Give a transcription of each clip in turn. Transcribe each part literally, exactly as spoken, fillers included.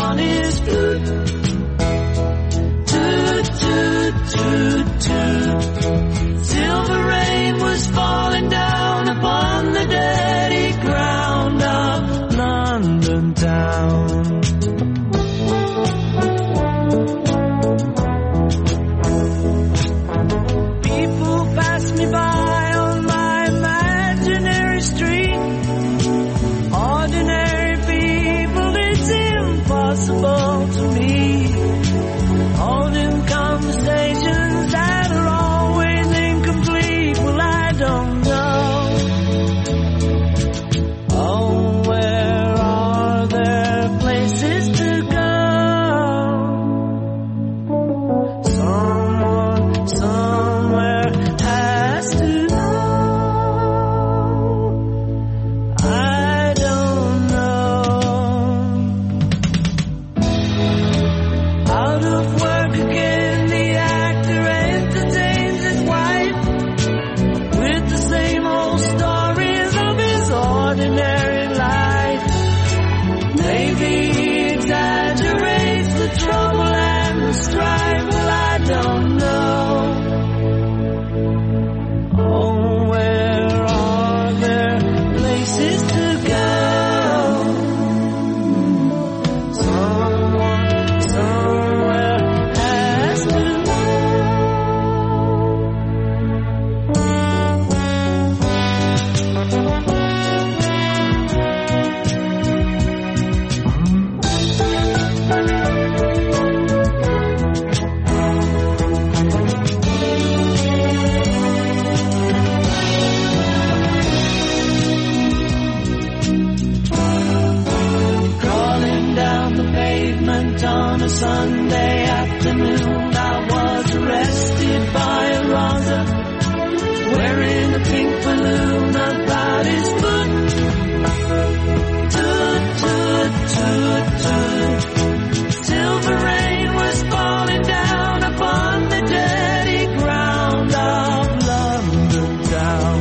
on his flute. Toot, toot, toot, toot. Silver rain was falling down upon the dirty ground of London town. People pass me by on my imaginary street. Ordinary people, it's impossible to meet. All them conversations that are always incomplete. Well, I don't know. Oh, where are there places to go? Someone, somewhere has to know. I don't know. Out of work again, the actor entertains his wife with the same old stories of his ordinary life. Maybe he exaggerates the trouble and the strife. Well, I don't know. Oh, where are there places to go? Someone, somewhere has to know. Crawling down the pavement on a Sunday afternoon, I was arrested by a Rosa wearing a pink balloon about his foot. Toot, toot, toot, toot. Silver rain was falling down upon the dirty ground of London town.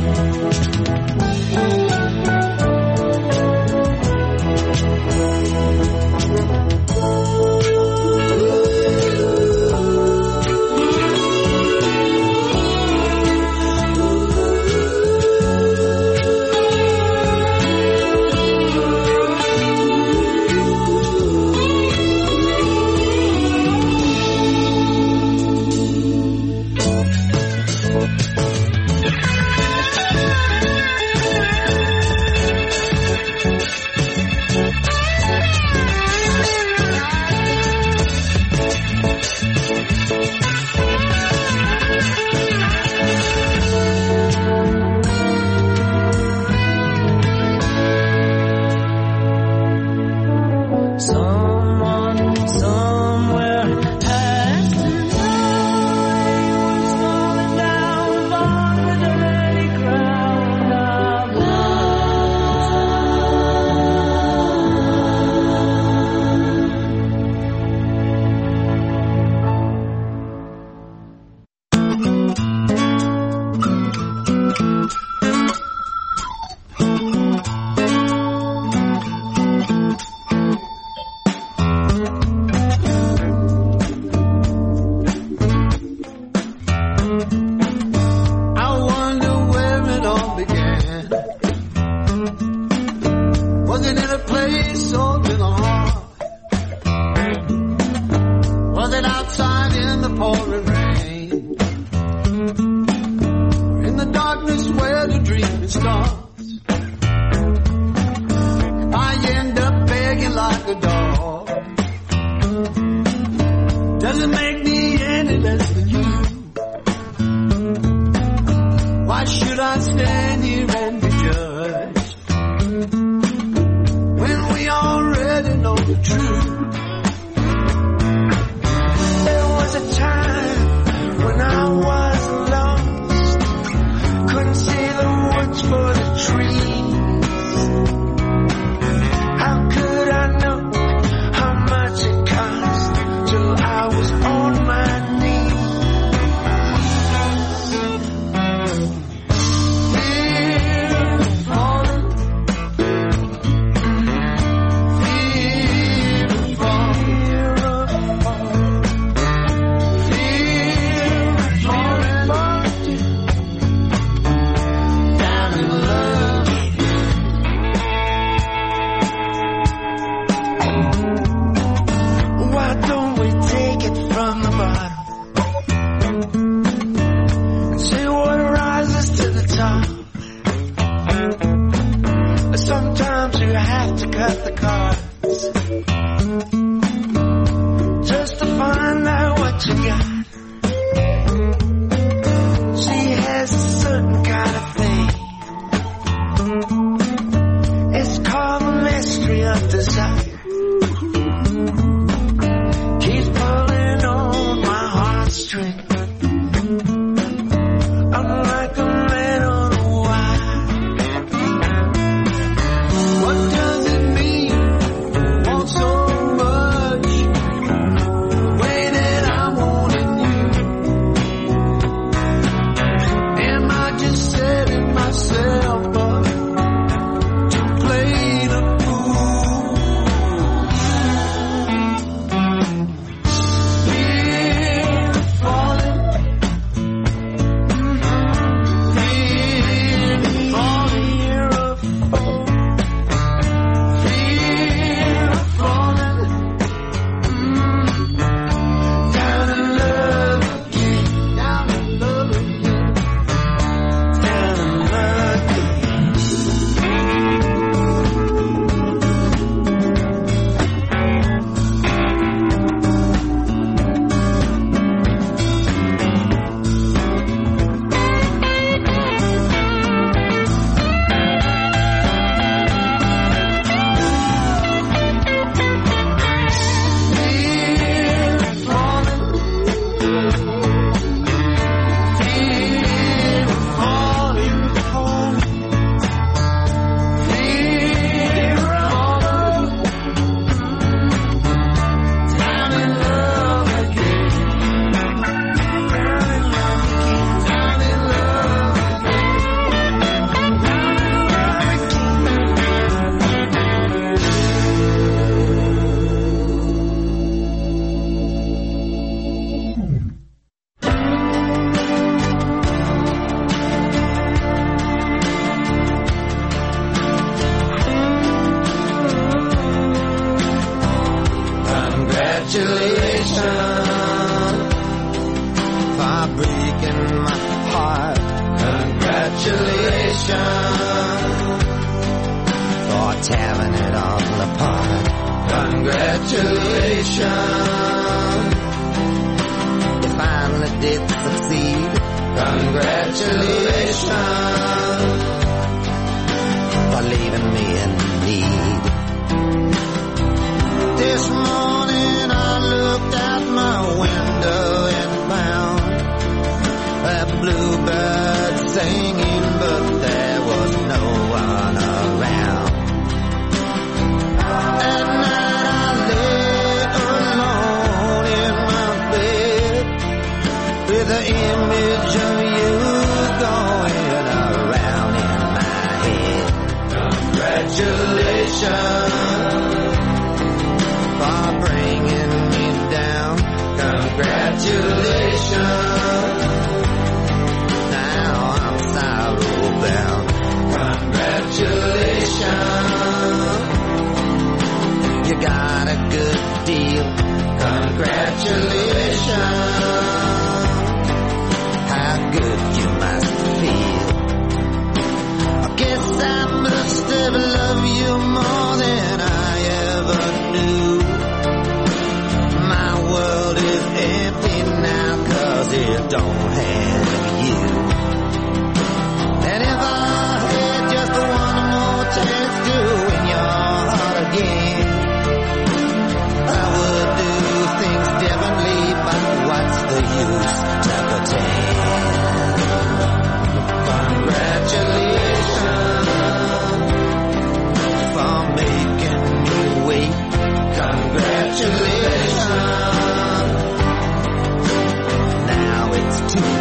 Someone, somewhere has to know. It's falling down upon the dirty ground of I wonder where it all began. Was it in a place or in a heart? Was it outside in the pouring rain? Or in the darkness where the dreaming starts? If I end up begging like a dog, does it make me any less than you? Why should I stand here and be judged when we already know the truth? There was a time when I was lost, couldn't see the woods for the trees. How could I know how much it cost till I was on my knees? Fear falling, fear falling. you have to cut the cards just to find out what you got. She has a certain kind of thing. It's called the mystery of desire. Keeps pulling on my heartstrings. I'm like a man on a wire. What does it mean? Want so much, the way that I'm wanting you. Am I just setting myself up to play the fool? Fear of falling, fear of falling, fear of falling, fear of falling, down in love again, down in love again, down in love again. Congratulations for breaking my heart. Congratulations for tearing it all apart. Congratulations, you finally did succeed. Congratulations for leaving me in need. This morning I looked out my window and found a bluebird singing, but there was no one around. At night I lay alone in my bed with the image of you going around in my head. Congratulations for bringing me down. Congratulations, now I'm sorrow bound. Congratulations, you got a good deal. Congratulations, how good you must feel. I guess I must have loved you more than I ever knew. My world is empty now 'cause it don't have you. And if I had just one more chance to win your heart again, I would do things differently, but what's the use to pretend? Congratulations for making me wait. Congratulations, now it's too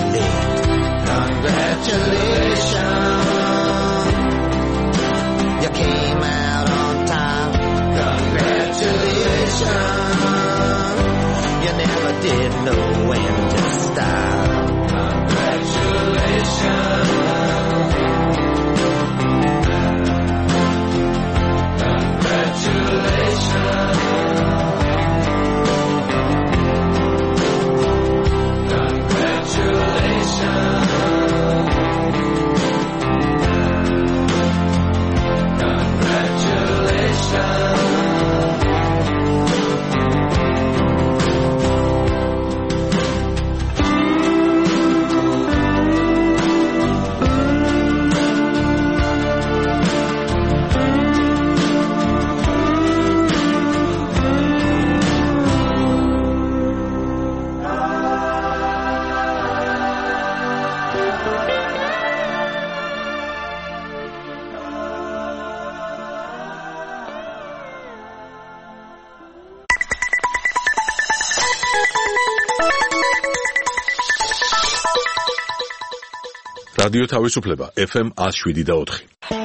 რადიო თავისუფლება ეფ ემ one oh seven და four.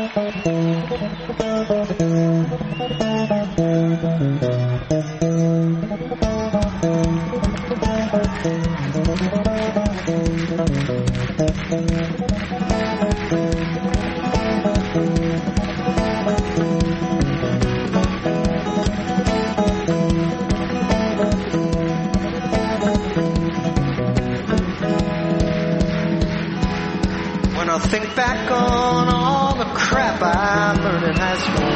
Think back on all the crap I learned in high school.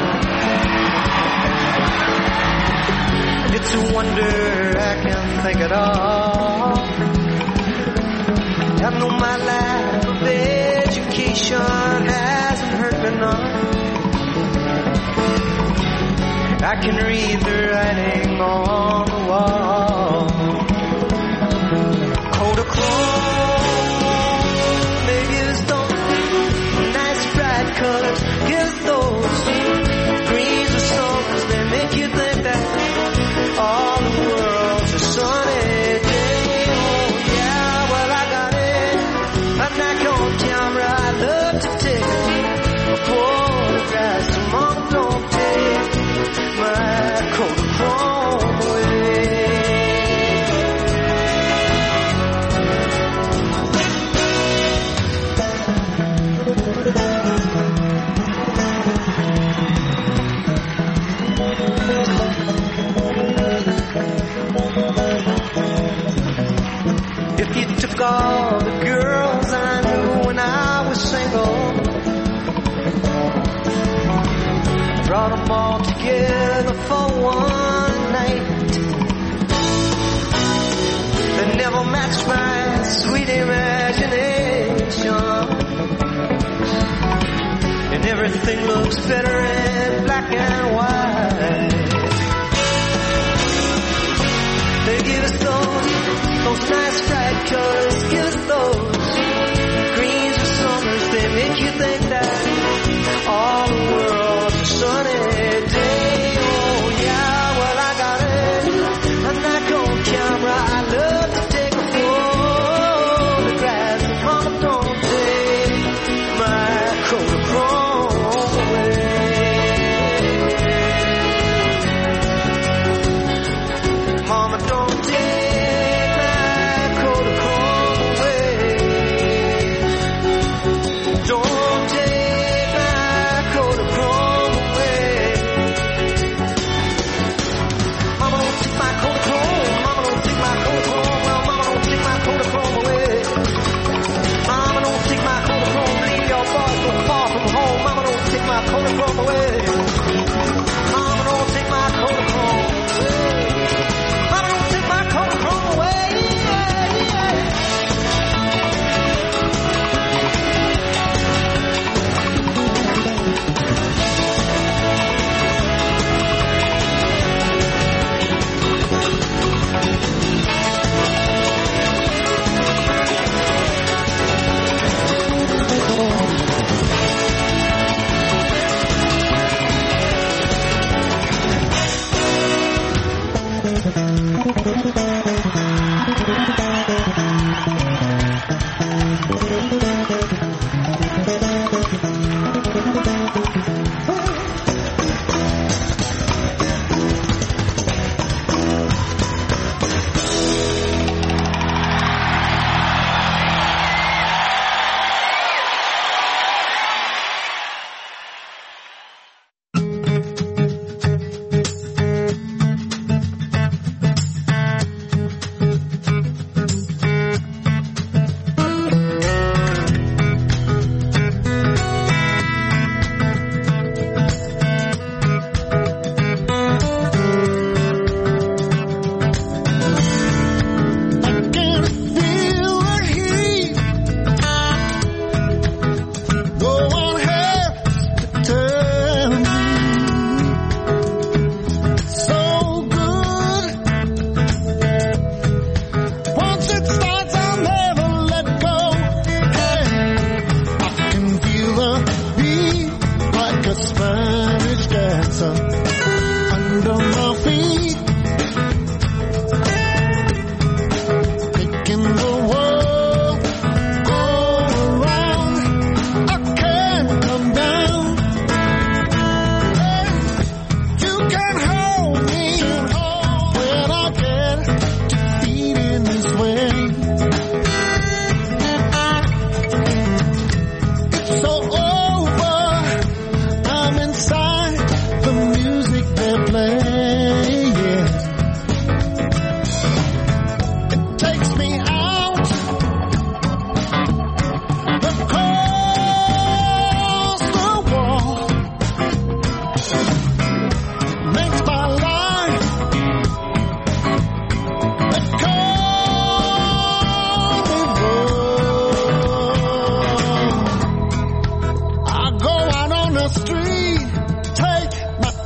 It's a wonder I can think it all. I know my lack of education hasn't hurt me none. I can read the writing on the wall. Cold or colors, give those greens or songs, they make you think that all the world's a sunny day. Oh yeah, well I got it, I'm not on camera, I love to take a photograph, so mom don't take my coat of chrome away. Took all the girls I knew when I was single, brought them all together for one night. They never matched my sweet imagination, and everything looks better in black and white. They give us those Those nice bright colors, give us those greens or summers, they make you think that all the world's a sunny day. Oh yeah, well I got it, I'm not on camera, I love to take a photograph, and mama don't take my coat of chrome away. Mama don't take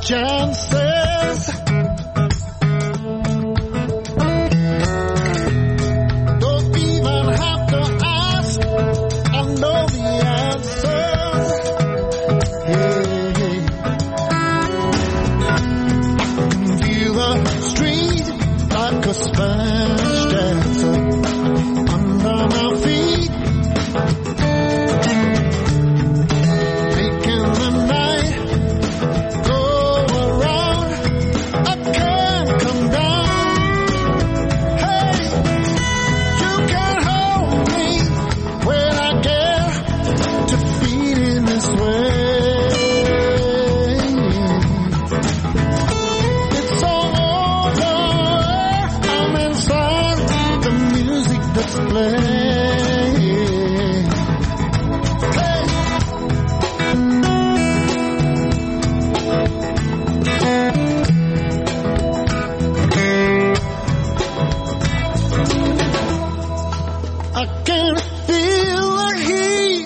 chances. Don't even have to ask, I know the answers. Hey, hey. I can feel the street like a Spanish dancer under my feet, making the night go around. I can't come down. Hey, you can hold me when I get to feeling this way. It's all over. I'm inside the music that's playing. Hey. I can feel the heat.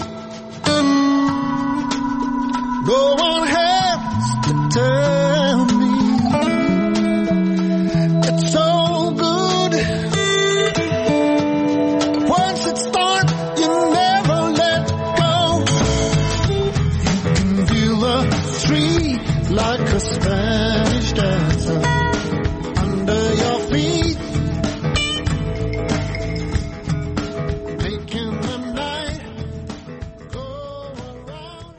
No one has to tell me. It's so good. Once it starts, you never let go. You can feel the street like a Spanish dancer under your feet, making the night go around.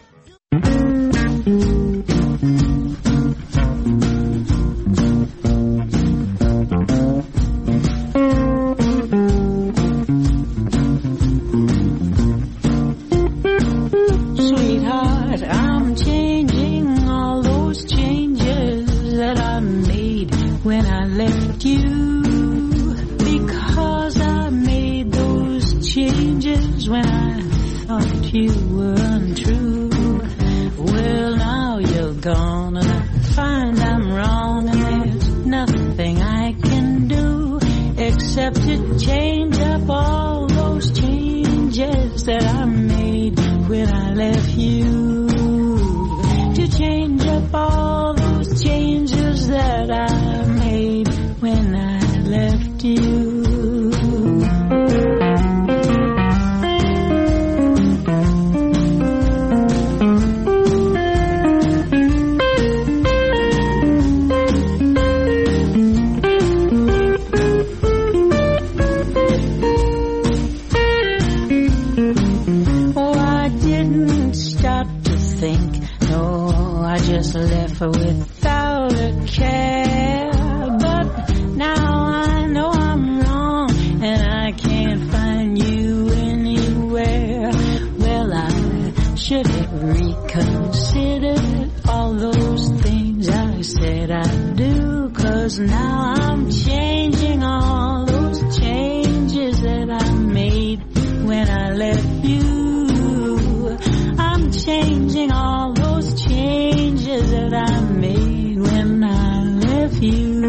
Sweetheart, I'm changing all those changes that I made when I left you, because I made those changes when I thought you were untrue. Well, now you're gone and I find I'm wrong, and there's nothing I can do except to change up all those changes that I made when I left you, to change up all those changes that I made when I left you. Oh, I didn't stop to think, no, I just left without a care. But now I know I'm wrong and I can't find you anywhere. Well, I should have reconsidered all those things I said I'd do, 'cause now I'm changing all those changes that I made when I left you. I'm changing all those changes that I made when I left you.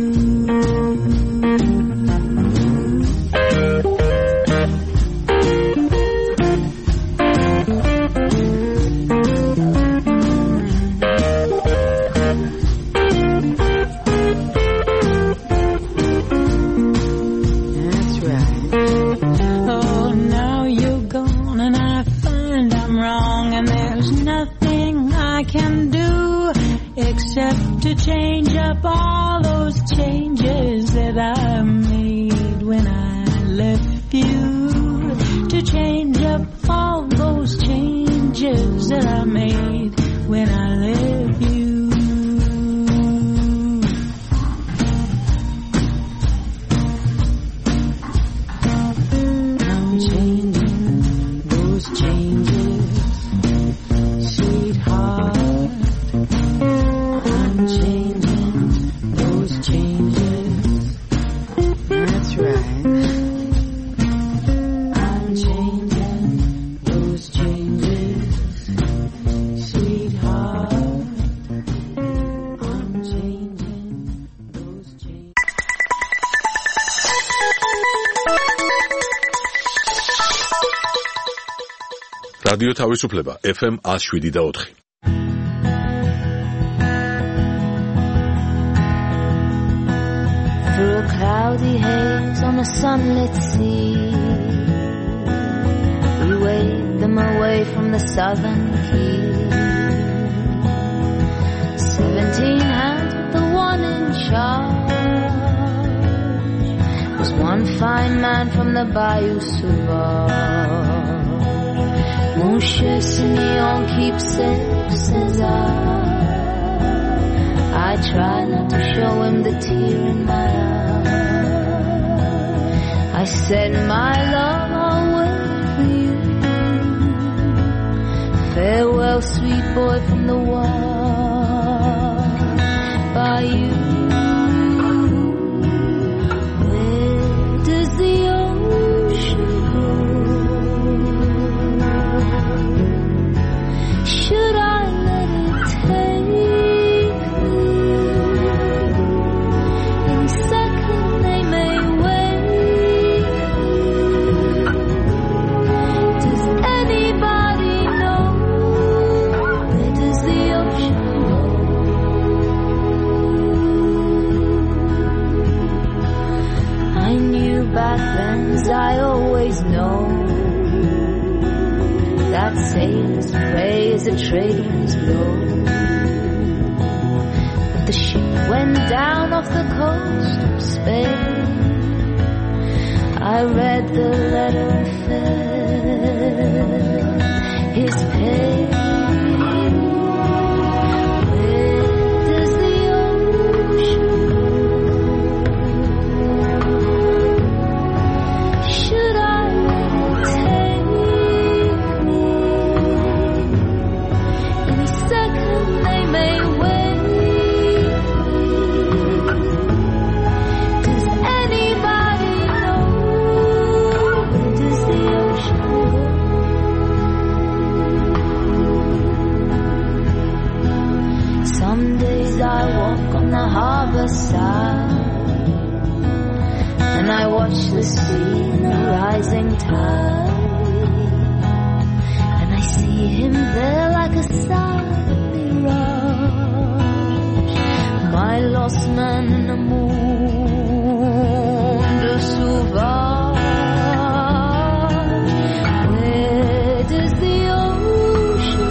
That's right. Oh, now you're gone and I find I'm wrong, and there's nothing I can do except to change up all those changes that I made when I left you, to change up all those changes that I made when I left you. I'm changing those changes, sweetheart. I'm changing those changes. That's right. I'm changing those changes, sweetheart. I'm changing those changes. რადიო თავისუფლება, ეფ ემ one oh seven point four. cloudy haze on a sunlit sea. We waved them away from the southern keys. Seventeen hands with the one in charge was one fine man from the Bayou Sauvage. Mon cher Simeon, keep safe, says I. I try not to show him the tear in my eye. I said, my love, I'll wait for you. Farewell, sweet boy from the wild bayou. Where does the ocean go? Should I let it take? I always know that sailors pray as the trade winds blow. But the ship went down off the coast of Spain. I read the letter and felt his pain. And I watch the sea in the rising tide, and I see him there like a silent mirage, my lost man in the moon de Sauvage. Where does the ocean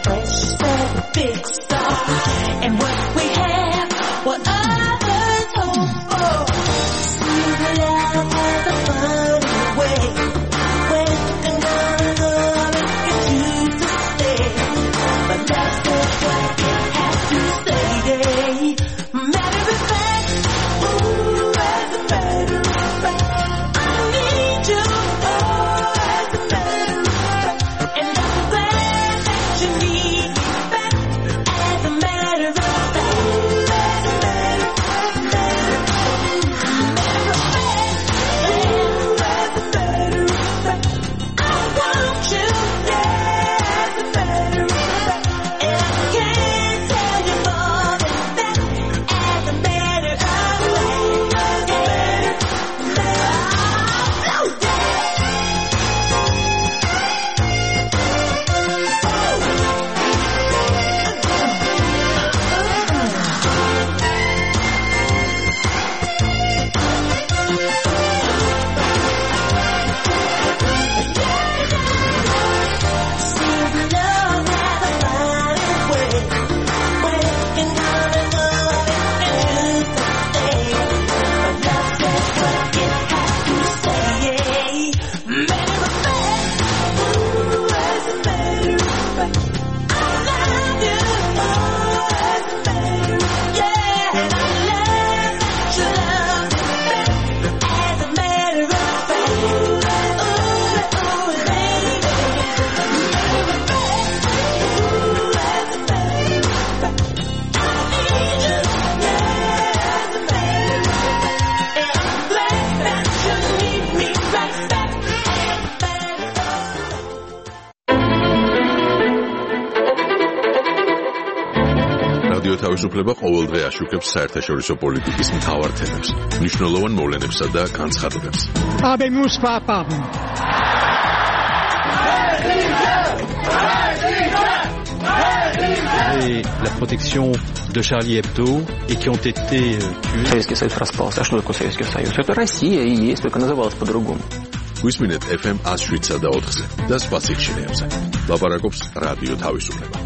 big star, and what we have, what others hold. რადიო თავისუფლება ყოველდღე აშუქებს საერთაშორისო პოლიტიკის მთავარ თემებს, მნიშვნელოვან მოვლენებსა და განცხადებებს. Habemus papam. Et la protection de Charlie Hebdo et qui ont été tués. Советский Союз распался. А что такое Советский Союз? Это Россия и есть, только называлась по-другому. Висმინეთ эф эм one oh seven და ოთხზე და სხვა სიჩქარეებზე. ლაპარაკობს რადიო თავისუფლება.